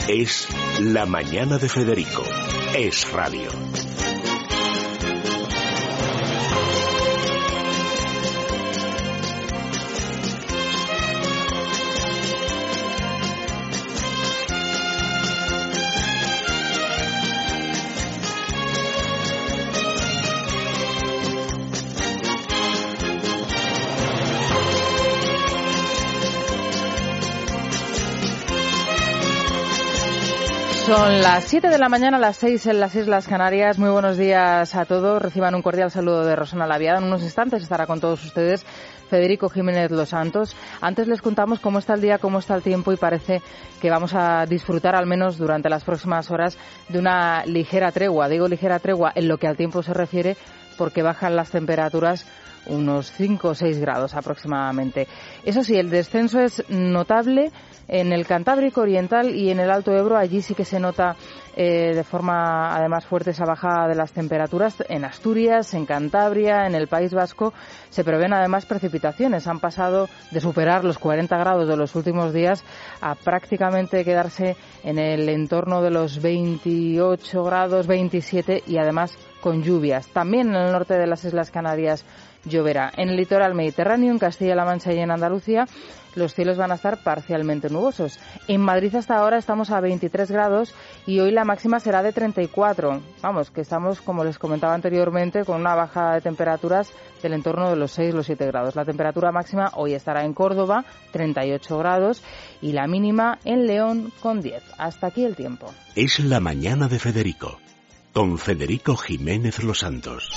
Es La Mañana de Federico. Es radio. Son las 7 de la mañana, las 6 en las Islas Canarias. Muy buenos días a todos. Reciban un cordial saludo de Rosana Laviada. En unos instantes estará con todos ustedes Federico Jiménez Los Santos. Antes les contamos cómo está el día, cómo está el tiempo y parece que vamos a disfrutar al menos durante las próximas horas de una ligera tregua. Digo ligera tregua en lo que al tiempo se refiere porque bajan las temperaturas unos 5 o 6 grados aproximadamente. Eso sí, el descenso es notable en el Cantábrico Oriental y en el Alto Ebro. Allí sí que se nota de forma además fuerte esa bajada de las temperaturas. En Asturias, en Cantabria, en el País Vasco se prevén además precipitaciones. Han pasado de superar los 40 grados de los últimos días a prácticamente quedarse en el entorno de los 28 grados, 27 y además con lluvias. También en el norte de las Islas Canarias lloverá. En el litoral mediterráneo, en Castilla-La Mancha y en Andalucía, los cielos van a estar parcialmente nubosos. En Madrid hasta ahora estamos a 23 grados y hoy la máxima será de 34. Vamos, que estamos, como les comentaba anteriormente, con una bajada de temperaturas del entorno de los 6, los 7 grados. La temperatura máxima hoy estará en Córdoba, 38 grados, y la mínima en León con 10. Hasta aquí el tiempo. Es La Mañana de Federico, con Federico Jiménez Los Santos.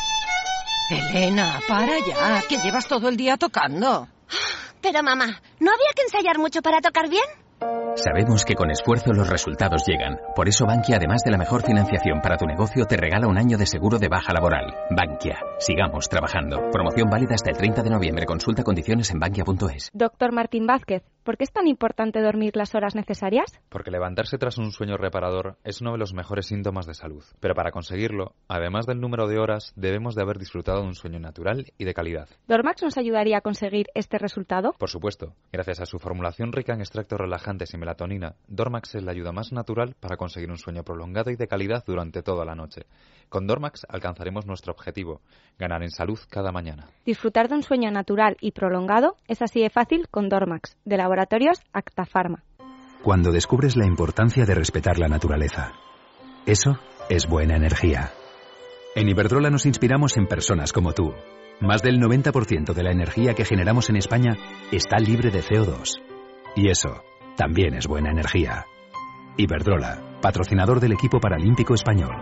Elena, para ya, que llevas todo el día tocando. Pero mamá, ¿no había que ensayar mucho para tocar bien? Sabemos que con esfuerzo los resultados llegan. Por eso Bankia, además de la mejor financiación para tu negocio, te regala un año de seguro de baja laboral. Bankia, sigamos trabajando. Promoción válida hasta el 30 de noviembre. Consulta condiciones en bankia.es. Doctor Martín Vázquez, ¿por qué es tan importante dormir las horas necesarias? Porque levantarse tras un sueño reparador es uno de los mejores síntomas de salud. Pero para conseguirlo, además del número de horas, debemos de haber disfrutado de un sueño natural y de calidad. ¿Dormax nos ayudaría a conseguir este resultado? Por supuesto. Gracias a su formulación rica en extractos relajantes y melatonina, Dormax es la ayuda más natural para conseguir un sueño prolongado y de calidad durante toda la noche. Con Dormax alcanzaremos nuestro objetivo, ganar en salud cada mañana. Disfrutar de un sueño natural y prolongado es así de fácil con Dormax, de Laboratorios Acta Pharma. Cuando descubres la importancia de respetar la naturaleza, eso es buena energía. En Iberdrola nos inspiramos en personas como tú. Más del 90% de la energía que generamos en España está libre de CO2. Y eso también es buena energía. Iberdrola, patrocinador del equipo paralímpico español.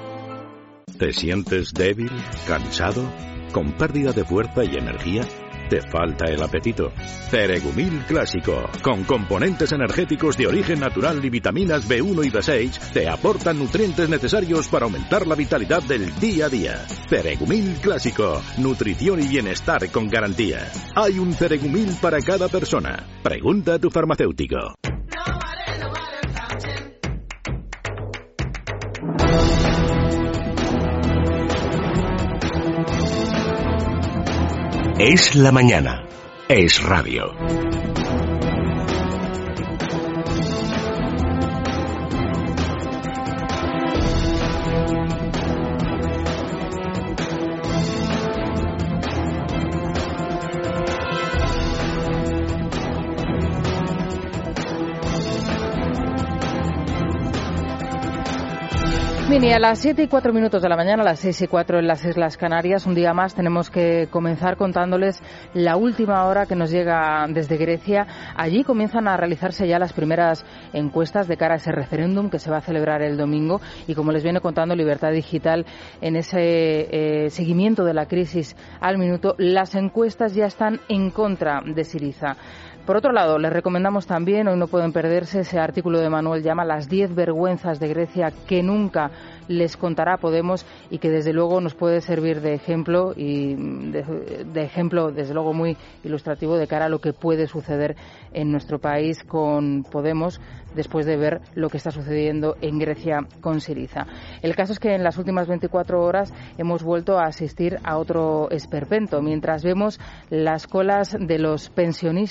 ¿Te sientes débil, cansado, con pérdida de fuerza y energía? ¿Te falta el apetito? Ceregumil Clásico, con componentes energéticos de origen natural y vitaminas B1 y B6, te aportan nutrientes necesarios para aumentar la vitalidad del día a día. Ceregumil Clásico, nutrición y bienestar con garantía. Hay un Ceregumil para cada persona. Pregunta a tu farmacéutico. Es la mañana. Es radio. Bien, y a las 7 y 4 minutos de la mañana, a las 6 y 4 en las Islas Canarias, un día más tenemos que comenzar contándoles la última hora que nos llega desde Grecia. Allí comienzan a realizarse ya las primeras encuestas de cara a ese referéndum que se va a celebrar el domingo y, como les viene contando Libertad Digital, en ese seguimiento de la crisis al minuto, las encuestas ya están en contra de Syriza. Por otro lado, les recomendamos también, hoy no pueden perderse, ese artículo de Manuel Llama, las 10 vergüenzas de Grecia que nunca les contará Podemos y que desde luego nos puede servir de ejemplo y de ejemplo desde luego muy ilustrativo de cara a lo que puede suceder en nuestro país con Podemos después de ver lo que está sucediendo en Grecia con Syriza. El caso es que en las últimas 24 horas hemos vuelto a asistir a otro esperpento. Mientras vemos las colas de los pensionistas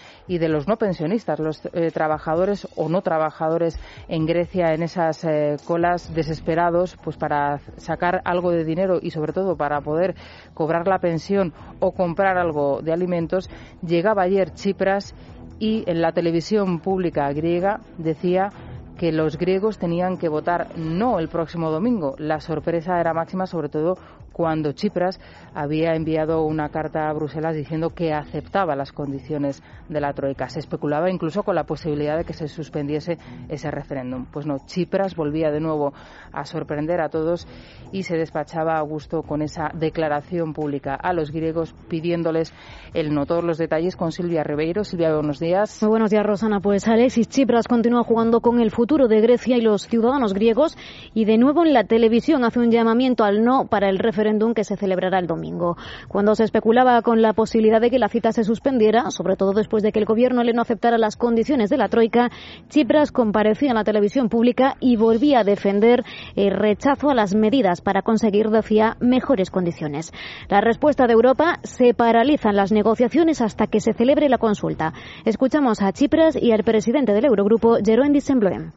y de los no pensionistas, los trabajadores o no trabajadores en Grecia en esas colas desesperados pues para sacar algo de dinero y sobre todo para poder cobrar la pensión o comprar algo de alimentos. Llegaba ayer Tsipras y en la televisión pública griega decía que los griegos tenían que votar no el próximo domingo. La sorpresa era máxima, sobre todo cuando Tsipras había enviado una carta a Bruselas diciendo que aceptaba las condiciones de la Troika. Se especulaba incluso con la posibilidad de que se suspendiese ese referéndum. Pues no, Tsipras volvía de nuevo a sorprender a todos y se despachaba a gusto con esa declaración pública a los griegos pidiéndoles el no. Todos los detalles con Silvia Ribeiro. Silvia, buenos días. Muy buenos días, Rosana. Pues Alexis Tsipras continúa jugando con el futuro de Grecia y los ciudadanos griegos y de nuevo en la televisión hace un llamamiento al no para el referéndum que se celebrará el domingo. Cuando se especulaba con la posibilidad de que la cita se suspendiera, sobre todo después de que el gobierno no aceptara las condiciones de la Troika, Tsipras comparecía en la televisión pública y volvía a defender el rechazo a las medidas para conseguir, decía, mejores condiciones. La respuesta de Europa: se paralizan las negociaciones hasta que se celebre la consulta. Escuchamos a Tsipras y al presidente del Eurogrupo, Jeroen Dijsselbloem.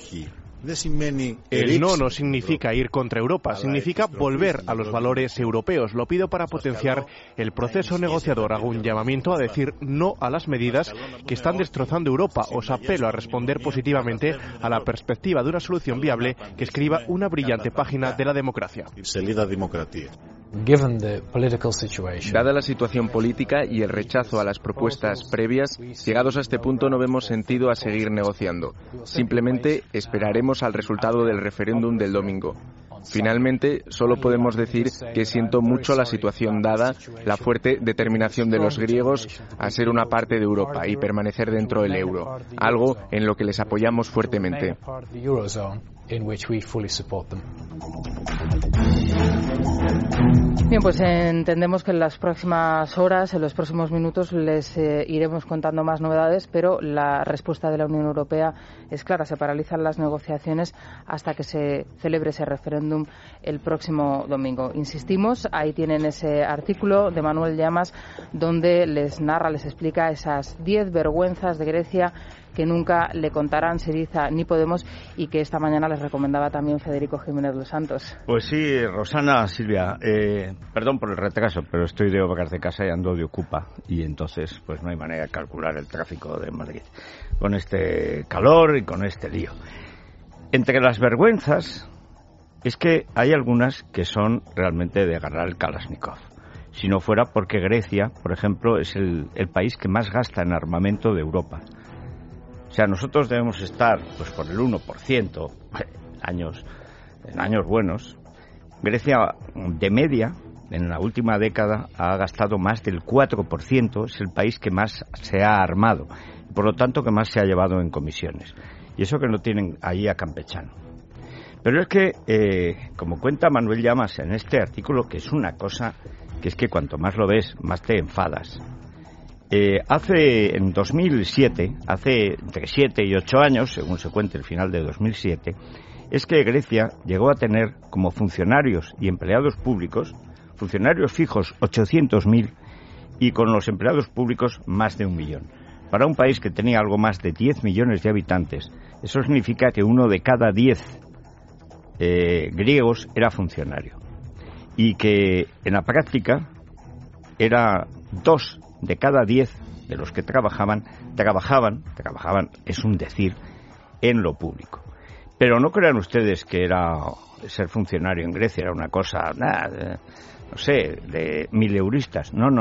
El no significa ir contra Europa, significa volver a los valores europeos. Lo pido para potenciar el proceso negociador. Hago un llamamiento a decir no a las medidas que están destrozando Europa. Os apelo a responder positivamente a la perspectiva de una solución viable que escriba una brillante página de la democracia. Dada la situación política y el rechazo a las propuestas previas, llegados a este punto no vemos sentido a seguir negociando. Simplemente esperaremos al resultado del referéndum del domingo. Finalmente, solo podemos decir que siento mucho la situación dada la fuerte determinación de los griegos a ser una parte de Europa y permanecer dentro del euro, algo en lo que les apoyamos fuertemente. Bien, pues entendemos que en las próximas horas, en los próximos minutos, les iremos contando más novedades, pero la respuesta de la Unión Europea es clara: se paralizan las negociaciones hasta que se celebre ese referéndum el próximo domingo. Insistimos, ahí tienen ese artículo de Manuel Llamas donde les narra, les explica esas 10 vergüenzas de Grecia que nunca le contarán Syriza ni Podemos y que esta mañana les recomendaba también Federico Jiménez Los Santos. Pues sí, Rosana, Silvia, perdón por el retraso, pero estoy de obras de casa y ando de Ocupa y entonces pues no hay manera de calcular el tráfico de Madrid con este calor y con este lío. Entre las vergüenzas es que hay algunas que son realmente de agarrar el Kalashnikov. Si no fuera porque Grecia, por ejemplo, es el país que más gasta en armamento de Europa. O sea, nosotros debemos estar pues por el 1% en años buenos. Grecia, de media, en la última década, ha gastado más del 4%. Es el país que más se ha armado. Por lo tanto, que más se ha llevado en comisiones. Y eso que no tienen ahí a Campechano. Pero es que, como cuenta Manuel Llamas en este artículo, que es una cosa que es que cuanto más lo ves, más te enfadas. En 2007, hace entre 7 y 8 años, según se cuenta el final de 2007, es que Grecia llegó a tener como funcionarios y empleados públicos, funcionarios fijos 800.000 y con los empleados públicos más de 1 millón. Para un país que tenía algo más de 10 millones de habitantes, eso significa que 1 de cada 10 griegos era funcionario y que en la práctica era 2 de cada 10 de los que trabajaban, es un decir, en lo público. Pero no crean ustedes que era ser funcionario en Grecia era una cosa, no sé, de mileuristas. No.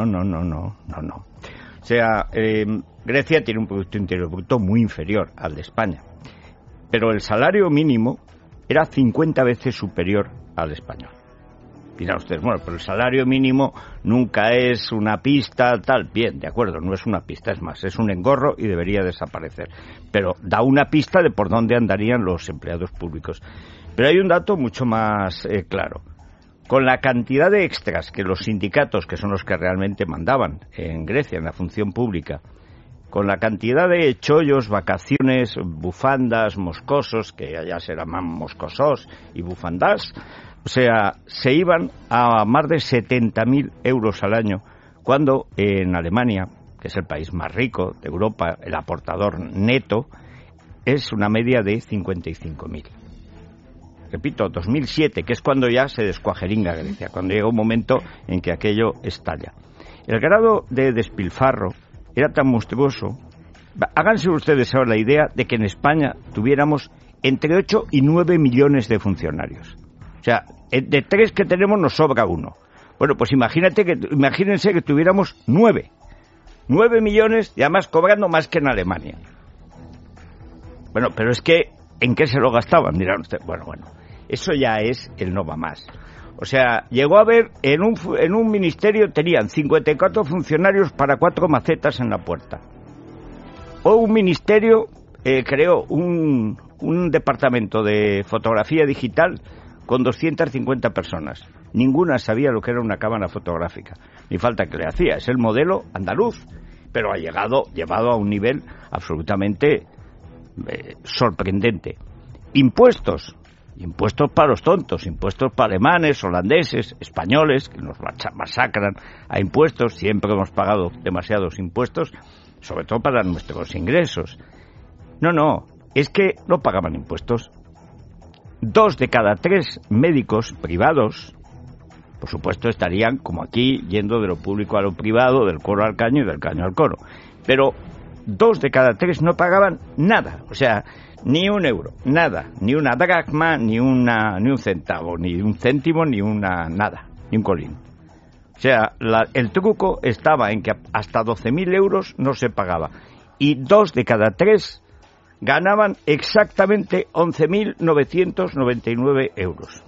O sea, Grecia tiene un Producto Interior Bruto muy inferior al de España, pero el salario mínimo era 50 veces superior al español. Dirán ustedes, bueno, pero el salario mínimo nunca es una pista, tal. Bien, de acuerdo, no es una pista, es más, es un engorro y debería desaparecer. Pero da una pista de por dónde andarían los empleados públicos. Pero hay un dato mucho más claro. Con la cantidad de extras que los sindicatos, que son los que realmente mandaban en Grecia, en la función pública, con la cantidad de chollos, vacaciones, bufandas, moscosos, que allá se llaman moscosos y bufandas, o sea, se iban a más de 70.000 euros al año, cuando en Alemania, que es el país más rico de Europa, el aportador neto, es una media de 55.000. Repito, 2007, que es cuando ya se descuajeringa Grecia, cuando llega un momento en que aquello estalla. El grado de despilfarro era tan monstruoso. Háganse ustedes ahora la idea de que en España tuviéramos entre 8 y 9 millones de funcionarios. O sea, de 3 que tenemos nos sobra 1. Bueno, pues imagínense que tuviéramos 9. 9 millones y además cobrando más que en Alemania. Bueno, pero es que, ¿en qué se lo gastaban? Dirán ustedes. Bueno, eso ya es el no va más. O sea, llegó a haber, en un ministerio tenían 54 funcionarios para 4 macetas en la puerta. O un ministerio creó un departamento de fotografía digital con 250 personas. Ninguna sabía lo que era una cámara fotográfica. Ni falta que le hacía. Es el modelo andaluz, pero ha llevado a un nivel absolutamente sorprendente. Impuestos para los tontos, impuestos para alemanes, holandeses, españoles, que nos masacran a impuestos. Siempre hemos pagado demasiados impuestos, sobre todo para nuestros ingresos. No, es que no pagaban impuestos. 2 de cada 3 médicos privados, por supuesto, estarían, como aquí, yendo de lo público a lo privado, del coro al caño y del caño al coro. Pero 2 de cada 3 no pagaban nada, o sea, ni un euro, nada, ni una dracma, ni un centavo, ni un céntimo, ni nada, ni un colín. O sea, el truco estaba en que hasta 12.000 euros no se pagaba, y 2 de cada 3 ganaban exactamente 11.999 euros.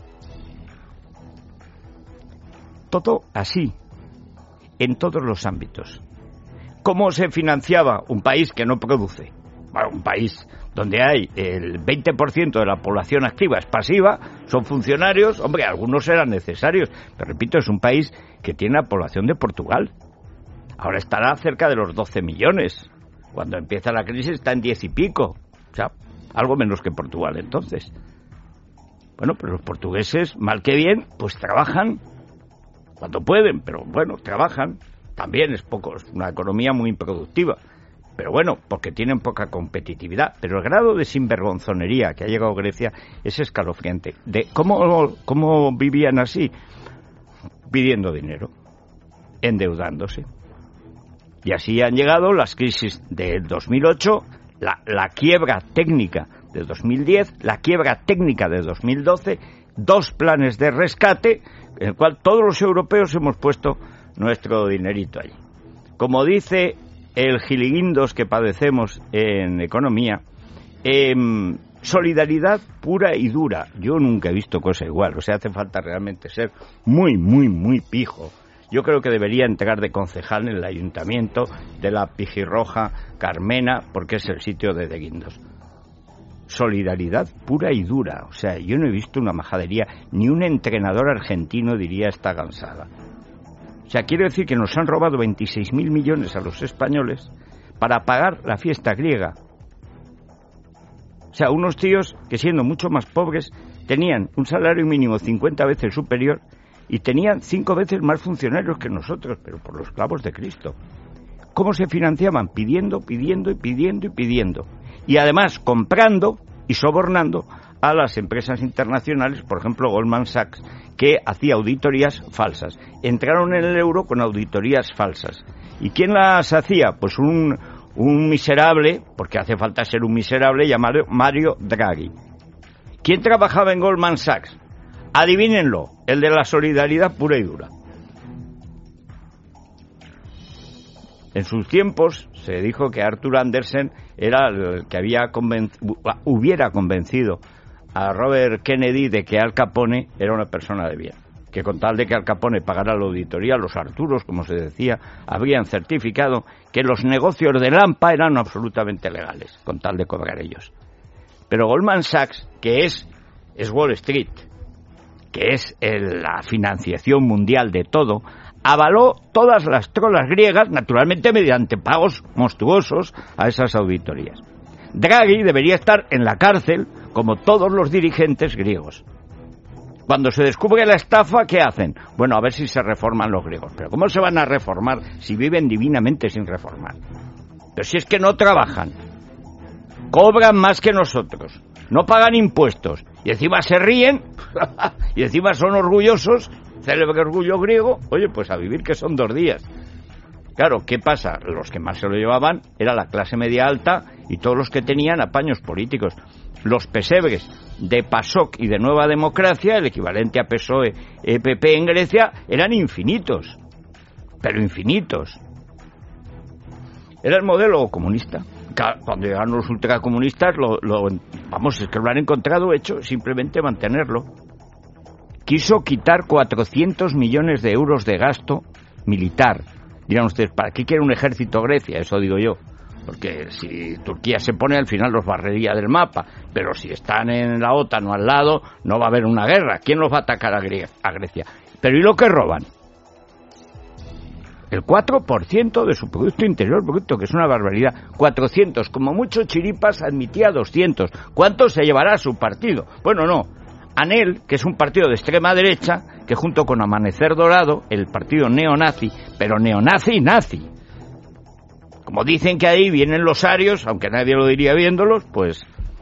Todo así, en todos los ámbitos. ¿Cómo se financiaba un país que no produce? Bueno, un país donde hay el 20% de la población activa es pasiva, son funcionarios, hombre, algunos eran necesarios, pero repito, es un país que tiene la población de Portugal. Ahora estará cerca de los 12 millones. Cuando empieza la crisis está en 10 y pico, o sea, algo menos que Portugal entonces. Bueno, pero los portugueses, mal que bien, pues trabajan cuando pueden, pero bueno, trabajan. También es una economía muy improductiva, pero bueno, porque tienen poca competitividad. Pero el grado de sinvergonzonería que ha llegado Grecia es escalofriante. ¿Cómo vivían así? Pidiendo dinero, endeudándose. Y así han llegado las crisis del 2008, la quiebra técnica de 2010, la quiebra técnica de 2012, 2 planes de rescate, en el cual todos los europeos hemos puesto nuestro dinerito allí. Como dice el giliguindos que padecemos en economía, solidaridad pura y dura. Yo nunca he visto cosa igual. O sea, hace falta realmente ser muy, muy, muy pijo. Yo creo que debería entrar de concejal en el ayuntamiento de la Pijirroja Carmena, porque es el sitio de Guindos. Solidaridad pura y dura. O sea, yo no he visto una majadería. Ni un entrenador argentino diría está cansada. O sea, quiero decir que nos han robado 26.000 millones a los españoles para pagar la fiesta griega. O sea, unos tíos que siendo mucho más pobres tenían un salario mínimo 50 veces superior y tenían 5 veces más funcionarios que nosotros, pero por los clavos de Cristo. ¿Cómo se financiaban? Pidiendo. Y además comprando y sobornando a las empresas internacionales, por ejemplo Goldman Sachs, que hacía auditorías falsas. Entraron en el euro con auditorías falsas. ¿Y quién las hacía? Pues un miserable, porque hace falta ser un miserable, llamado Mario Draghi. ¿Quién trabajaba en Goldman Sachs? Adivínenlo, el de la solidaridad pura y dura. En sus tiempos se dijo que Arthur Andersen era el que hubiera convencido a Robert Kennedy de que Al Capone era una persona de bien, que con tal de que Al Capone pagara la auditoría, los Arturos, como se decía, habrían certificado que los negocios de Lampa eran absolutamente legales, con tal de cobrar ellos. Pero Goldman Sachs, que es Wall Street, que es la financiación mundial de todo, avaló todas las trolas griegas, naturalmente mediante pagos monstruosos a esas auditorías. Draghi debería estar en la cárcel como todos los dirigentes griegos. Cuando se descubre la estafa, ¿qué hacen? Bueno, a ver si se reforman los griegos. Pero ¿cómo se van a reformar si viven divinamente sin reformar? Pero si es que no trabajan, cobran más que nosotros, no pagan impuestos, y encima se ríen, y encima son orgullosos, célebre orgullo griego. Oye, pues a vivir, que son 2 días. Claro, ¿qué pasa? Los que más se lo llevaban era la clase media alta y todos los que tenían apaños políticos. Los pesebres de PASOK y de Nueva Democracia, el equivalente a PSOE, EPP en Grecia, eran infinitos, pero infinitos. Era el modelo comunista. Cuando llegaron los ultracomunistas, es que lo han encontrado hecho, simplemente mantenerlo. Quiso quitar 400 millones de euros de gasto militar. Dirán ustedes, ¿para qué quiere un ejército Grecia? Eso digo yo. Porque si Turquía se pone, al final los barrería del mapa. Pero si están en la OTAN o al lado, no va a haber una guerra. ¿Quién los va a atacar a Grecia? Pero ¿y lo que roban? El 4% de su Producto Interior Bruto, que es una barbaridad. 400, como mucho Chiripas admitía 200. ¿Cuánto se llevará su partido? Bueno, no. ANEL, que es un partido de extrema derecha, que junto con Amanecer Dorado, el partido neonazi, pero neonazi-nazi. Como dicen que ahí vienen los arios, aunque nadie lo diría viéndolos, pues...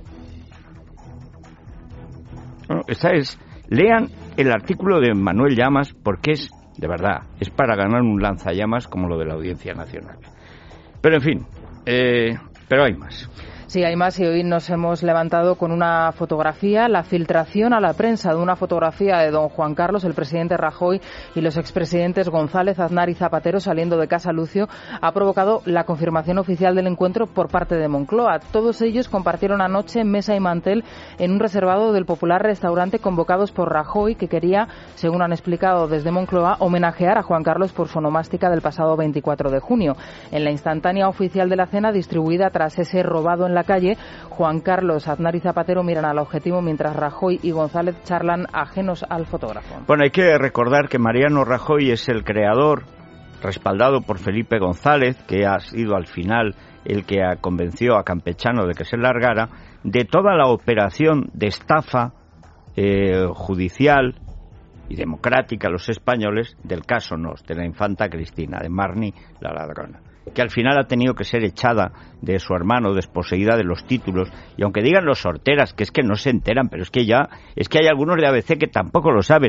Bueno, lean el artículo de Manuel Llamas, porque es, de verdad, es para ganar un lanzallamas como lo de la Audiencia Nacional. Pero en fin, pero hay más. Sí, hay más, y hoy nos hemos levantado con una fotografía, la filtración a la prensa de una fotografía de don Juan Carlos, el presidente Rajoy y los expresidentes González, Aznar y Zapatero saliendo de Casa Lucio, ha provocado la confirmación oficial del encuentro por parte de Moncloa. Todos ellos compartieron anoche mesa y mantel en un reservado del popular restaurante, convocados por Rajoy, que quería, según han explicado desde Moncloa, homenajear a Juan Carlos por su onomástica del pasado 24 de junio. En la instantánea oficial de la cena, distribuida tras ese robado en la calle, Juan Carlos, Aznar y Zapatero miran al objetivo mientras Rajoy y González charlan ajenos al fotógrafo. Bueno, hay que recordar que Mariano Rajoy es el creador, respaldado por Felipe González, que ha sido al final el que convenció a Campechano de que se largara, de toda la operación de estafa judicial y democrática a los españoles del caso Nos, de la infanta Cristina, de Marni la ladrona, que al final ha tenido que ser echada de su hermano, desposeída de los títulos, y aunque digan los sorteras que es que no se enteran, pero es que hay algunos de ABC que tampoco lo saben.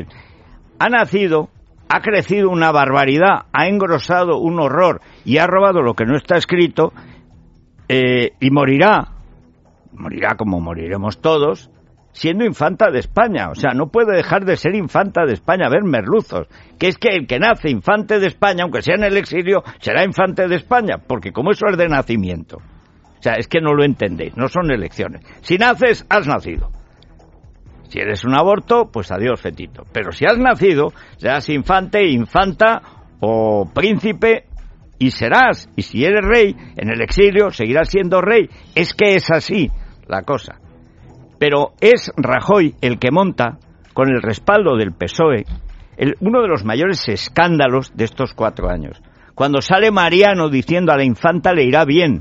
Ha crecido una barbaridad, ha engrosado un horror y ha robado lo que no está escrito, y morirá como moriremos todos, siendo infanta de España. O sea, no puede dejar de ser infanta de España. A ver, merluzos, que es que el que nace infante de España, aunque sea en el exilio, será infante de España, porque como eso es de nacimiento. O sea, es que no lo entendéis, no son elecciones. Si naces, has nacido. Si eres un aborto, pues adiós, fetito. Pero si has nacido, serás infante, infanta o príncipe, y serás. Y si eres rey, en el exilio seguirás siendo rey. Es que es así la cosa. Pero es Rajoy el que monta, con el respaldo del PSOE, uno de los mayores escándalos de estos 4 años. Cuando sale Mariano diciendo a la infanta le irá bien,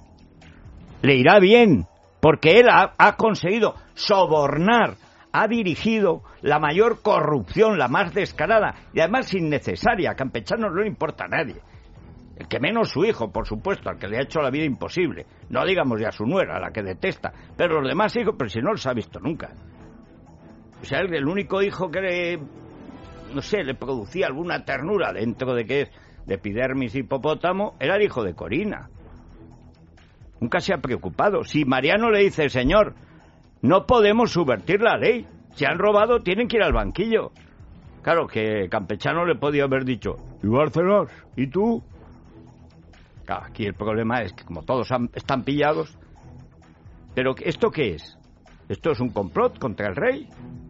porque él ha conseguido sobornar, ha dirigido la mayor corrupción, la más descarada, y además innecesaria. A Campechano no le importa a nadie. El que menos su hijo, por supuesto, al que le ha hecho la vida imposible. No digamos ya su nuera, a la que detesta. Pero los demás hijos, pero si no los ha visto nunca. O sea, el único hijo que le producía alguna ternura dentro de que es de epidermis hipopótamo, era el hijo de Corina. Nunca se ha preocupado. Si Mariano le dice, señor, no podemos subvertir la ley. Si han robado, tienen que ir al banquillo. Claro, que Campechano le podía haber dicho, ¿y Bárcenas? ¿Y tú? Claro, aquí el problema es que como todos están pillados. ¿Pero esto qué es? ¿Esto es un complot contra el rey?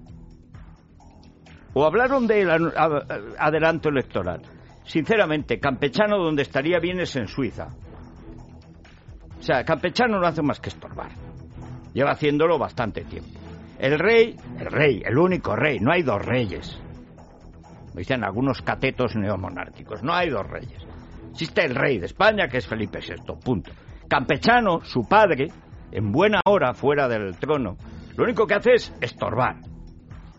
¿O hablaron del adelanto electoral? Sinceramente, Campechano donde estaría bien es en Suiza. O sea, Campechano no hace más que estorbar. Lleva haciéndolo bastante tiempo. El rey, el único rey, no hay 2 reyes. Me dicen algunos catetos neomonárquicos, no hay 2 reyes. Existe el rey de España, que es Felipe VI, punto. Campechano, su padre, en buena hora fuera del trono, lo único que hace es estorbar.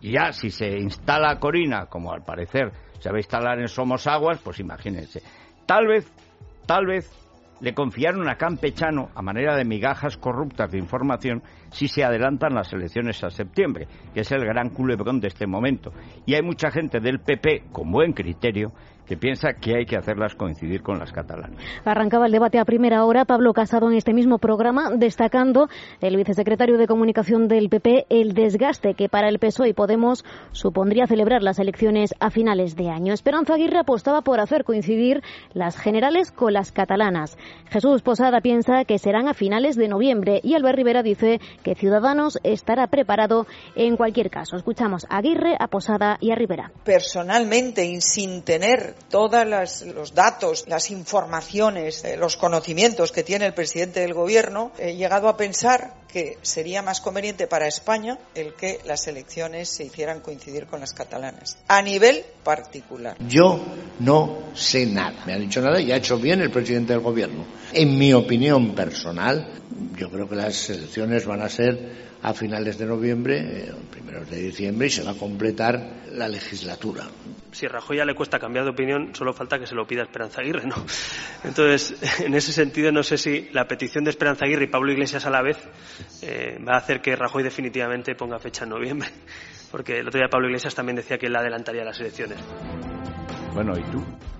Y ya si se instala Corina, como al parecer se va a instalar en Somosaguas, pues imagínense. Tal vez le confiaron a Campechano, a manera de migajas corruptas de información, si se adelantan las elecciones a septiembre, que es el gran culebrón de este momento. Y hay mucha gente del PP, con buen criterio, que piensa que hay que hacerlas coincidir con las catalanas. Arrancaba el debate a primera hora. Pablo Casado en este mismo programa, destacando el vicesecretario de Comunicación del PP el desgaste que para el PSOE y Podemos supondría celebrar las elecciones a finales de año. Esperanza Aguirre apostaba por hacer coincidir las generales con las catalanas. Jesús Posada piensa que serán a finales de noviembre y Albert Rivera dice que Ciudadanos estará preparado en cualquier caso. Escuchamos a Aguirre, a Posada y a Rivera. Personalmente, y sin tener todos los datos, las informaciones, los conocimientos que tiene el presidente del gobierno, he llegado a pensar que sería más conveniente para España el que las elecciones se hicieran coincidir con las catalanas, a nivel particular. Yo no sé nada. Me ha dicho nada y ha hecho bien el presidente del gobierno. En mi opinión personal, yo creo que las elecciones van a ser a finales de noviembre, primeros de diciembre, y se va a completar la legislatura. Si a Rajoy ya le cuesta cambiar de opinión, solo falta que se lo pida Esperanza Aguirre, ¿no? Entonces, en ese sentido, no sé si la petición de Esperanza Aguirre y Pablo Iglesias a la vez va a hacer que Rajoy definitivamente ponga fecha en noviembre. Porque el otro día Pablo Iglesias también decía que él adelantaría las elecciones. Bueno, ¿y tú?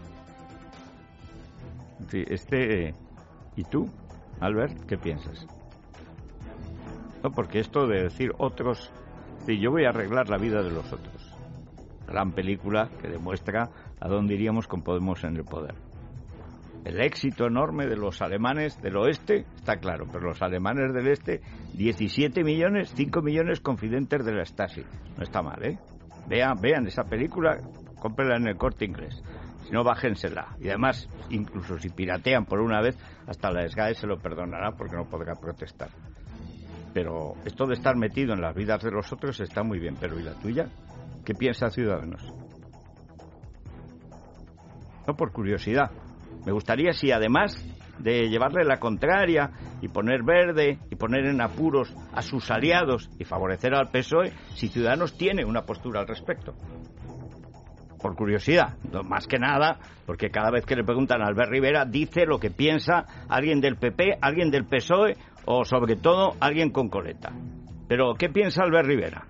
Sí, ¿y tú, Albert, qué piensas? No, porque esto de decir otros, sí, yo voy a arreglar la vida de los otros. Gran película que demuestra a dónde iríamos con Podemos en el poder. El éxito enorme de los alemanes del oeste está claro, pero los alemanes del este, 17 millones, 5 millones confidentes de la Stasi. No está mal, ¿eh? Vean esa película, cómprenla en el Corte Inglés. Si no, bájensela. Y además, incluso si piratean por una vez, hasta la SGAE se lo perdonará porque no podrá protestar. Pero esto de estar metido en las vidas de los otros está muy bien, pero ¿y la tuya? ¿Qué piensa Ciudadanos? No, por curiosidad. Me gustaría si además de llevarle la contraria y poner verde y poner en apuros a sus aliados y favorecer al PSOE, si Ciudadanos tiene una postura al respecto. Por curiosidad, no, más que nada, porque cada vez que le preguntan a Albert Rivera dice lo que piensa alguien del PP, alguien del PSOE o sobre todo alguien con coleta. Pero ¿qué piensa Albert Rivera?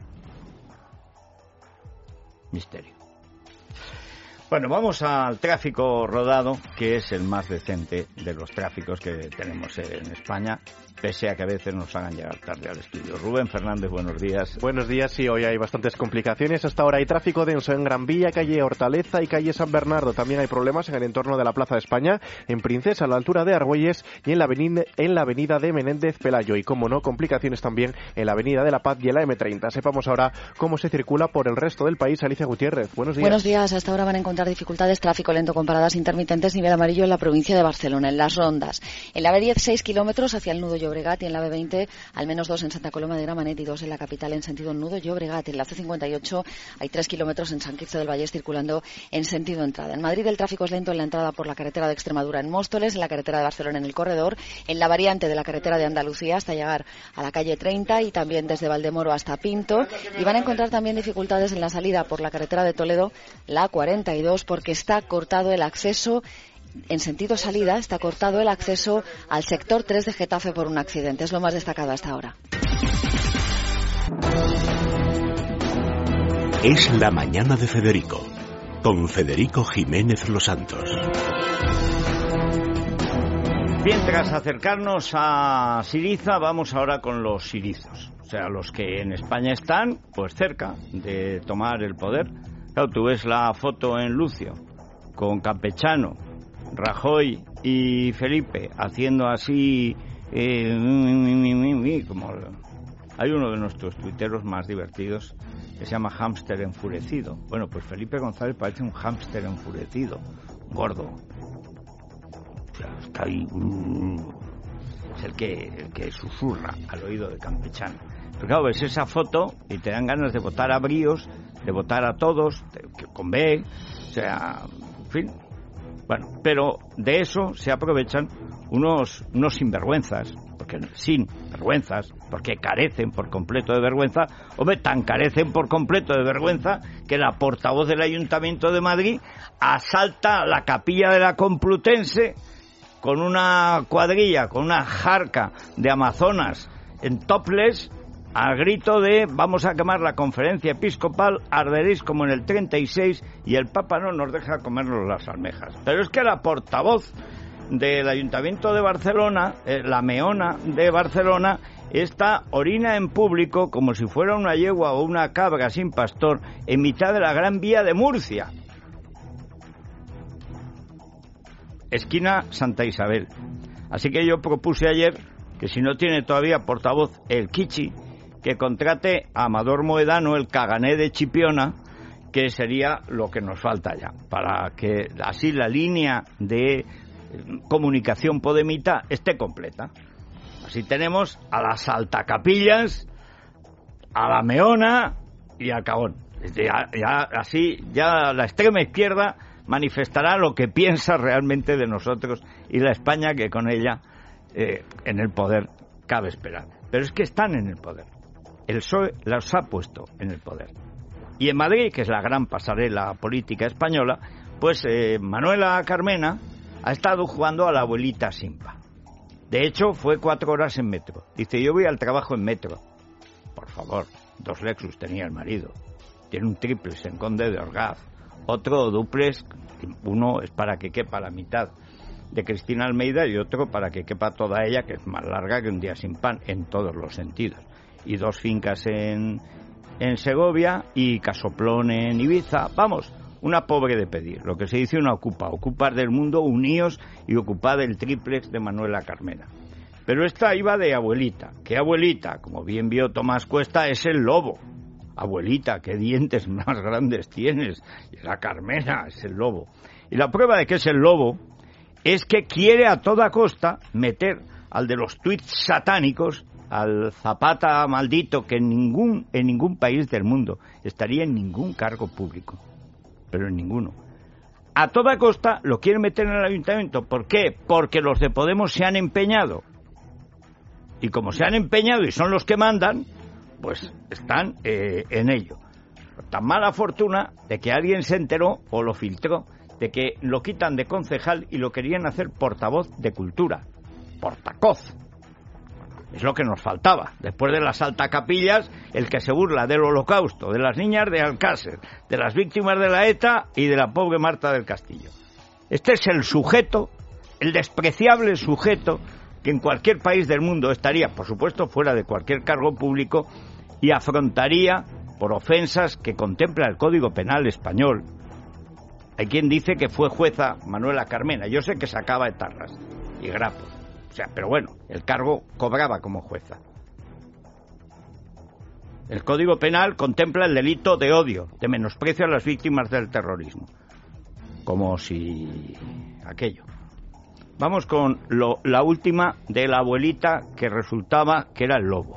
Misterio. Bueno, vamos al tráfico rodado, que es el más decente de los tráficos que tenemos en España, pese a que a veces nos hagan llegar tarde al estudio. Rubén Fernández, buenos días. Buenos días, sí, hoy hay bastantes complicaciones. Hasta ahora hay tráfico denso en Gran Vía, calle Hortaleza y calle San Bernardo. También hay problemas en el entorno de la Plaza de España, en Princesa, a la altura de Argüelles, y en la avenida de Menéndez Pelayo. Y, como no, complicaciones también en la avenida de la Paz y en la M30. Sepamos ahora cómo se circula por el resto del país. Alicia Gutiérrez, buenos días. Buenos días. Hasta ahora van a encontrar dificultades, tráfico lento con paradas intermitentes, nivel amarillo en la provincia de Barcelona, en las rondas. En la B10, 6 kilómetros hacia el nudo Llobregat, y en la B20, al menos 2 en Santa Coloma de Gramenet y 2 en la capital en sentido nudo Llobregat. En la C58 hay 3 kilómetros en San Quirze del Vallés circulando en sentido entrada. En Madrid el tráfico es lento en la entrada por la carretera de Extremadura en Móstoles, en la carretera de Barcelona en el Corredor, en la variante de la carretera de Andalucía hasta llegar a la calle 30 y también desde Valdemoro hasta Pinto. Y van a encontrar también dificultades en la salida por la carretera de Toledo, la 42, porque está cortado el acceso, en sentido salida, está cortado el acceso al sector 3 de Getafe por un accidente. Es lo más destacado hasta ahora. Es la mañana de Federico, con Federico Jiménez Los Santos. Bien, tras acercarnos a Syriza, vamos ahora con los sirizos. O sea, los que en España están, pues cerca de tomar el poder. Claro, tú ves la foto en Lucio, con Campechano, Rajoy y Felipe haciendo así, como hay uno de nuestros tuiteros más divertidos que se llama hámster enfurecido. Bueno, pues Felipe González parece un hámster enfurecido, gordo. O sea, está ahí, es el que susurra al oído de Campechano. Pero claro, ves esa foto y te dan ganas de votar a Bríos, de votar a todos, con B, o sea, en fin. Bueno, pero de eso se aprovechan unos sinvergüenzas, porque porque sin vergüenzas, porque carecen por completo de vergüenza. Hombre, tan carecen por completo de vergüenza que la portavoz del Ayuntamiento de Madrid asalta la capilla de la Complutense con una cuadrilla, con una jarca de amazonas en topless, al grito de vamos a quemar la conferencia episcopal, arderéis como en el 36 y el Papa no nos deja comernos las almejas. Pero es que la portavoz del Ayuntamiento de Barcelona, la meona de Barcelona, esta orina en público como si fuera una yegua o una cabra sin pastor en mitad de la Gran Vía de Murcia. Esquina Santa Isabel. Así que yo propuse ayer que si no tiene todavía portavoz el Kichi, que contrate a Amador Moedano, el cagané de Chipiona, que sería lo que nos falta ya, para que así la línea de comunicación podemita esté completa. Así tenemos a las saltacapillas, a la meona y al cagón. Así ya la extrema izquierda manifestará lo que piensa realmente de nosotros y la España que con ella en el poder cabe esperar. Pero es que están en el poder. El PSOE los ha puesto en el poder. Y en Madrid, que es la gran pasarela política española, pues Manuela Carmena ha estado jugando a la abuelita Simpa. De hecho, fue 4 horas en metro. Dice, yo voy al trabajo en metro. Por favor, 2 Lexus tenía el marido. Tiene un triplex en Conde de Orgaz. Otro duplex, uno es para que quepa la mitad de Cristina Almeida y otro para que quepa toda ella, que es más larga que un día sin pan, en todos los sentidos. Y 2 fincas en Segovia y casoplón en Ibiza. Vamos, una pobre de pedir. Lo que se dice una ocupar del mundo, uníos y ocupar el triplex de Manuela Carmena. Pero esta iba de abuelita. ¿Qué abuelita? Como bien vio Tomás Cuesta, es el lobo. Abuelita, qué dientes más grandes tienes. Y la Carmena es el lobo. Y la prueba de que es el lobo es que quiere a toda costa meter al de los tuits satánicos, al Zapata maldito, que en ningún país del mundo estaría en ningún cargo público, pero en ninguno. A toda costa lo quieren meter en el ayuntamiento. ¿Por qué? Porque los de Podemos se han empeñado. Y como se han empeñado y son los que mandan, pues están en ello. Tan mala fortuna de que alguien se enteró o lo filtró de que lo quitan de concejal y lo querían hacer portavoz de cultura. Portacoz. Es lo que nos faltaba. Después de las saltacapillas, el que se burla del holocausto, de las niñas de Alcácer, de las víctimas de la ETA y de la pobre Marta del Castillo. Este es el sujeto, el despreciable sujeto, que en cualquier país del mundo estaría, por supuesto, fuera de cualquier cargo público y afrontaría por ofensas que contempla el Código Penal español. Hay quien dice que fue jueza Manuela Carmena. Yo sé que sacaba etarras y grapos. O sea, pero bueno, el cargo cobraba como jueza. El Código Penal contempla el delito de odio, de menosprecio a las víctimas del terrorismo. Como si aquello. Vamos con la última de la abuelita que resultaba que era el lobo.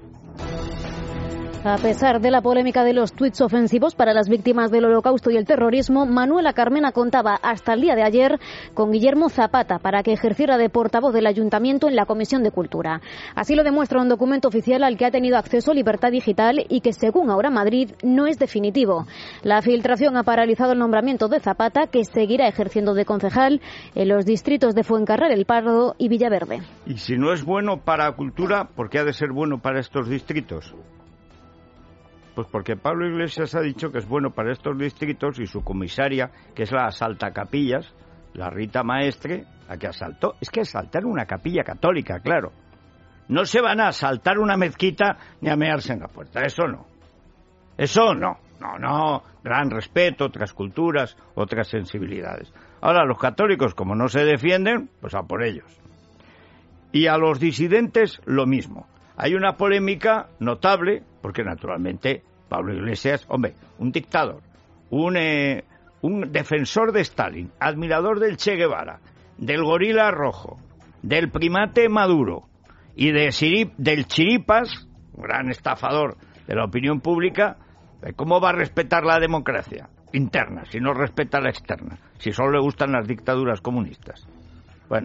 A pesar de la polémica de los tuits ofensivos para las víctimas del Holocausto y el terrorismo, Manuela Carmena contaba hasta el día de ayer con Guillermo Zapata para que ejerciera de portavoz del Ayuntamiento en la Comisión de Cultura. Así lo demuestra un documento oficial al que ha tenido acceso Libertad Digital y que, según Ahora Madrid, no es definitivo. La filtración ha paralizado el nombramiento de Zapata, que seguirá ejerciendo de concejal en los distritos de Fuencarral, El Pardo y Villaverde. Y si no es bueno para cultura, ¿por qué ha de ser bueno para estos distritos? Pues porque Pablo Iglesias ha dicho que es bueno para estos distritos y su comisaria, que es la asaltacapillas, la Rita Maestre, la que asaltó. Es que asaltar una capilla católica, claro. No se van a asaltar una mezquita ni a mearse en la puerta, eso no. Eso no. No, gran respeto, otras culturas, otras sensibilidades. Ahora, los católicos, como no se defienden, pues a por ellos. Y a los disidentes, lo mismo. Hay una polémica notable, porque naturalmente Pablo Iglesias, hombre, un dictador, un defensor de Stalin, admirador del Che Guevara, del gorila rojo, del primate Maduro y del Chiripas, gran estafador de la opinión pública, ¿cómo va a respetar la democracia interna si no respeta la externa, si solo le gustan las dictaduras comunistas? Bueno,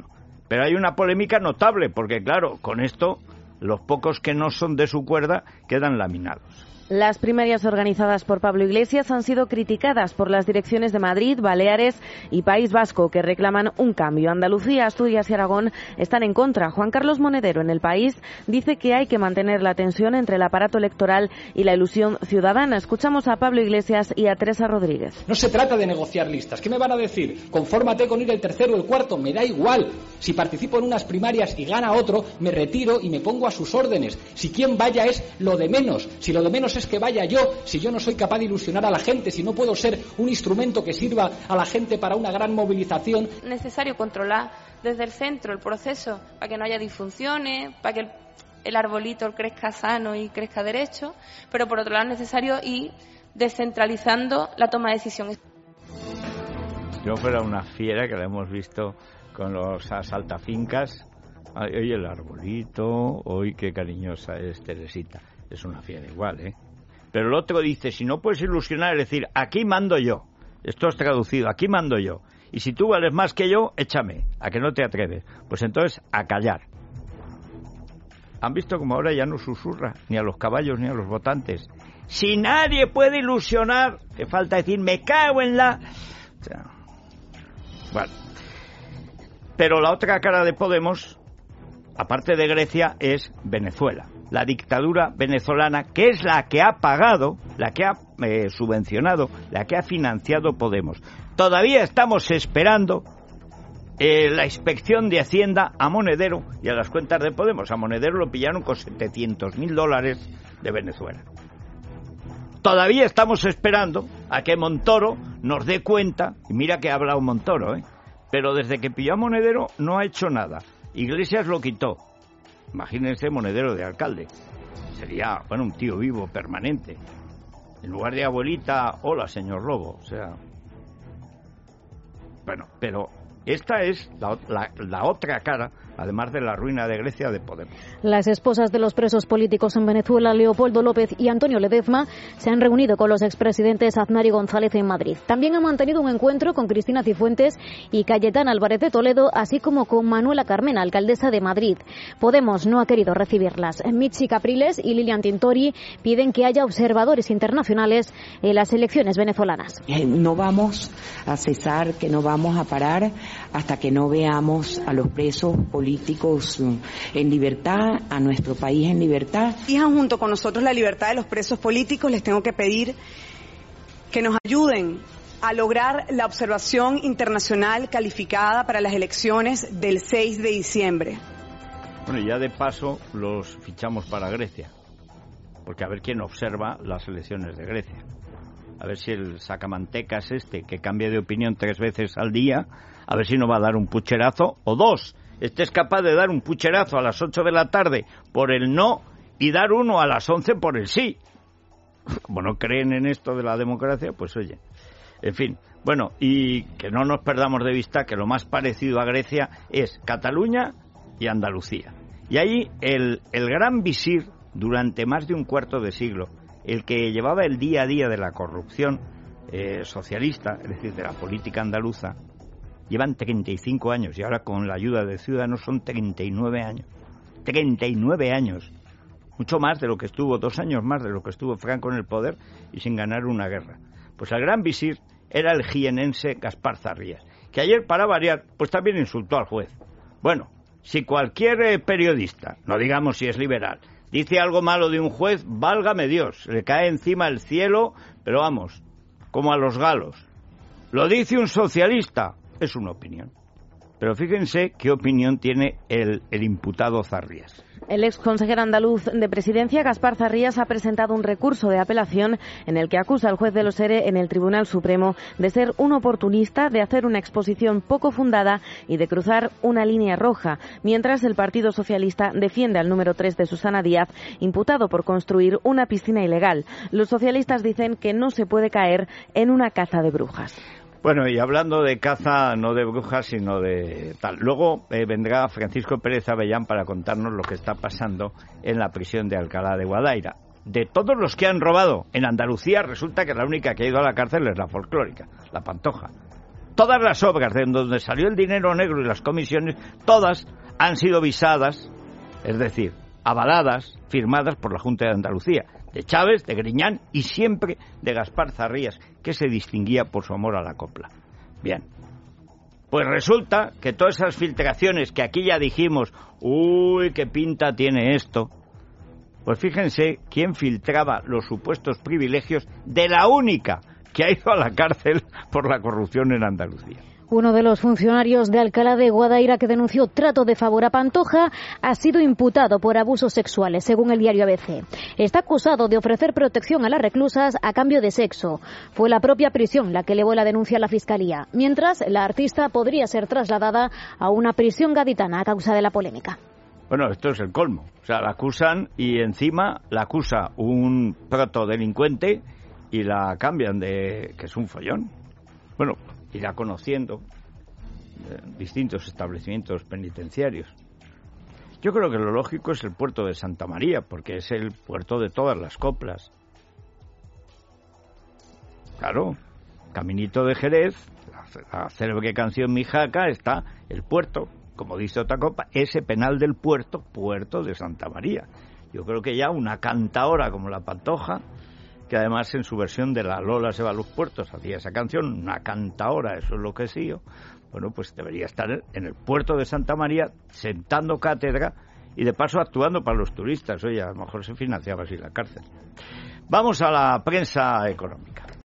Pero hay una polémica notable, porque claro, con esto los pocos que no son de su cuerda quedan laminados. Las primarias organizadas por Pablo Iglesias han sido criticadas por las direcciones de Madrid, Baleares y País Vasco, que reclaman un cambio. Andalucía, Asturias y Aragón están en contra. Juan Carlos Monedero, en El País, dice que hay que mantener la tensión entre el aparato electoral y la ilusión ciudadana. Escuchamos a Pablo Iglesias y a Teresa Rodríguez. No se trata de negociar listas. ¿Qué me van a decir? Confórmate con ir el tercero o el cuarto. Me da igual. Si participo en unas primarias y gana otro, me retiro y me pongo a sus órdenes. Si quien vaya es lo de menos. Si lo de menos es que vaya yo, si yo no soy capaz de ilusionar a la gente, si no puedo ser un instrumento que sirva a la gente para una gran movilización. Es necesario controlar desde el centro el proceso para que no haya disfunciones, para que el arbolito crezca sano y crezca derecho, pero por otro lado es necesario ir descentralizando la toma de decisiones. Yo fuera una fiera que la hemos visto con los asaltafincas. Hoy el arbolito, hoy qué cariñosa es Teresita. Es una fiera igual, ¿eh? Pero el otro dice, si no puedes ilusionar, es decir, aquí mando yo. Esto es traducido, aquí mando yo. Y si tú vales más que yo, échame, a que no te atreves. Pues entonces, a callar. ¿Han visto como ahora ya no susurra ni a los caballos ni a los votantes? Si nadie puede ilusionar, te falta decir, me cago en la... O sea, bueno. Pero la otra cara de Podemos, aparte de Grecia, es Venezuela. La dictadura venezolana, que es la que ha pagado, la que ha subvencionado, la que ha financiado Podemos. Todavía estamos esperando la inspección de Hacienda a Monedero y a las cuentas de Podemos. A Monedero lo pillaron con $700.000 de Venezuela. Todavía estamos esperando a que Montoro nos dé cuenta, y mira que ha hablado Montoro, pero desde que pilló a Monedero no ha hecho nada. Iglesias lo quitó. Imagínense Monedero de alcalde. Sería, bueno, un tío vivo, permanente. En lugar de abuelita, hola, señor Lobo. O sea... Bueno, pero esta es la otra cara, además de la ruina de Grecia, de Podemos. Las esposas de los presos políticos en Venezuela, Leopoldo López y Antonio Ledezma, se han reunido con los expresidentes Aznar y González en Madrid. También han mantenido un encuentro con Cristina Cifuentes y Cayetana Álvarez de Toledo, así como con Manuela Carmena, alcaldesa de Madrid. Podemos no ha querido recibirlas. Mitzi Capriles y Lilian Tintori piden que haya observadores internacionales en las elecciones venezolanas. No vamos a cesar, que no vamos a parar hasta que no veamos a los presos políticos en libertad, a nuestro país en libertad. Fijan junto con nosotros la libertad de los presos políticos. Les tengo que pedir que nos ayuden a lograr la observación internacional calificada para las elecciones del 6 de diciembre. Bueno, ya de paso los fichamos para Grecia, porque a ver quién observa las elecciones de Grecia. A ver si el sacamantecas que cambia de opinión 3 veces al día, a ver si no va a dar un pucherazo o 2. Este es capaz de dar un pucherazo a las 8 de la tarde por el no y dar uno a las 11 por el sí. Como no creen en esto de la democracia, pues oye. En fin, bueno, y que no nos perdamos de vista que lo más parecido a Grecia es Cataluña y Andalucía. Y ahí el gran visir, durante más de un cuarto de siglo, el que llevaba el día a día de la corrupción socialista, es decir, de la política andaluza, llevan 35 años y ahora con la ayuda de Ciudadanos son 39 años. 39 años. Mucho más de lo que estuvo, 2 años más de lo que estuvo Franco en el poder y sin ganar una guerra. Pues el gran visir era el jienense Gaspar Zarrías, que ayer, para variar, pues también insultó al juez. Bueno, si cualquier periodista, no digamos si es liberal, dice algo malo de un juez, válgame Dios, le cae encima el cielo, pero vamos, como a los galos. Lo dice un socialista, es una opinión. Pero fíjense qué opinión tiene el imputado Zarrías. El ex consejero andaluz de Presidencia, Gaspar Zarrías, ha presentado un recurso de apelación en el que acusa al juez de los ERE en el Tribunal Supremo de ser un oportunista, de hacer una exposición poco fundada y de cruzar una línea roja, mientras el Partido Socialista defiende al número 3 de Susana Díaz, imputado por construir una piscina ilegal. Los socialistas dicen que no se puede caer en una caza de brujas. Bueno, y hablando de caza, no de brujas, sino de tal. Luego vendrá Francisco Pérez Avellán para contarnos lo que está pasando en la prisión de Alcalá de Guadaira. De todos los que han robado en Andalucía, resulta que la única que ha ido a la cárcel es la folclórica, la Pantoja. todas las obras de donde salió el dinero negro y las comisiones, todas han sido visadas, es decir, avaladas, firmadas por la Junta de Andalucía, de Chávez, de Griñán y siempre de Gaspar Zarrías, que se distinguía por su amor a la copla. Bien, pues resulta que todas esas filtraciones que aquí ya dijimos, uy, qué pinta tiene esto, pues fíjense quién filtraba los supuestos privilegios de la única que ha ido a la cárcel por la corrupción en Andalucía. Uno de los funcionarios de Alcalá de Guadaira que denunció trato de favor a Pantoja ha sido imputado por abusos sexuales, según el diario ABC. Está acusado de ofrecer protección a las reclusas a cambio de sexo. Fue la propia prisión la que elevó la denuncia a la Fiscalía, mientras la artista podría ser trasladada a una prisión gaditana a causa de la polémica. Bueno, esto es el colmo. O sea, la acusan y encima la acusa un protodelincuente y la cambian de que es un follón. Bueno, irá conociendo distintos establecimientos penitenciarios. Yo creo que lo lógico es el puerto de Santa María, porque es el puerto de todas las coplas. Claro, caminito de Jerez, la célebre canción Mijaca, está el puerto, como dice otra copa, ese penal del puerto, puerto de Santa María. Yo creo que ya una cantaora como la Pantoja, que además en su versión de La Lola se va a los puertos hacía esa canción, una cantaora, eso es lo que sí, bueno, pues debería estar en el puerto de Santa María sentando cátedra y de paso actuando para los turistas. Oye, a lo mejor se financiaba así la cárcel. Vamos a la prensa económica.